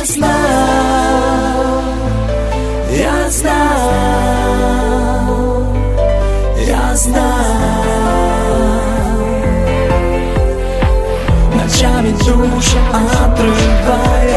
я знаю. Ночами душу отрывая.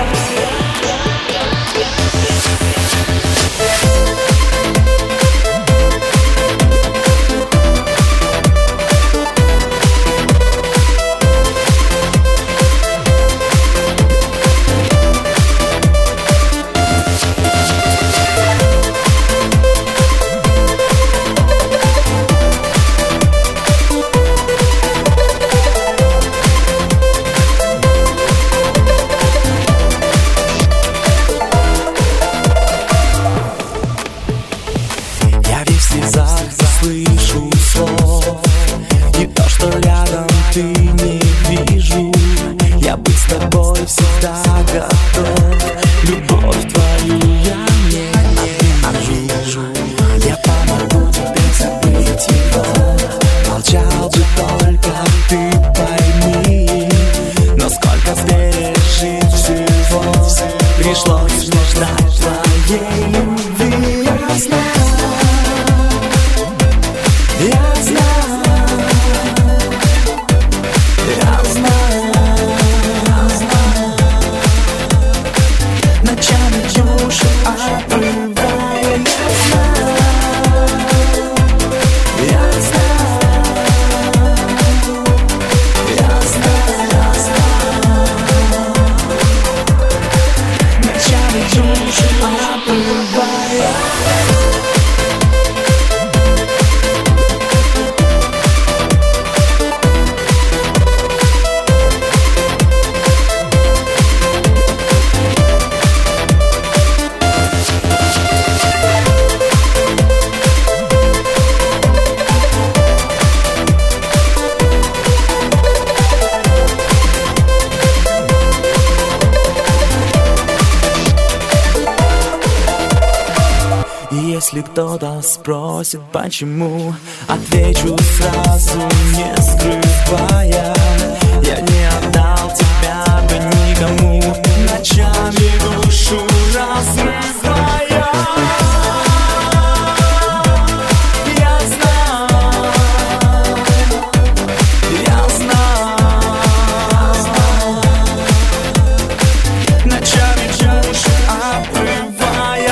Слышу слов, и то, что рядом ты не вижу. Я быть с тобой всегда готов. Любовь твою я не обижу. Я помогу тебе забыть его. Молчал бы только ты, пойми. Но сколько пережить всего, пришлось ждать твоей любви. Я знаю. Ночами душу отрывая. Я знаю. Ночами душу отрывая. Если кто-то спросит, почему, отвечу сразу, не скрывая. Я не отдал тебя бы никому, ночами душу разрывая. Я знаю. Ночами душу отрывая.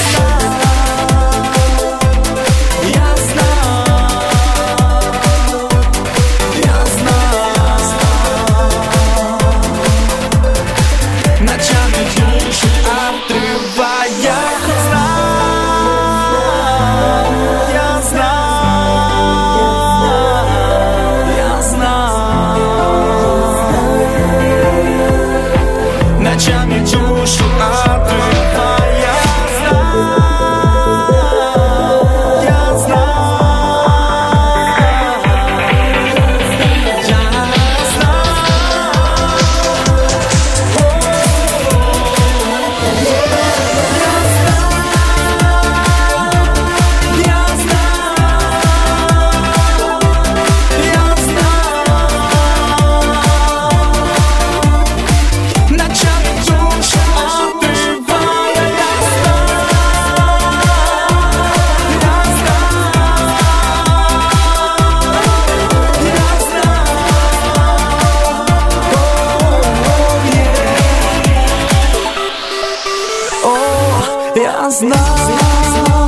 Ночами душу отрывая. Я знаю.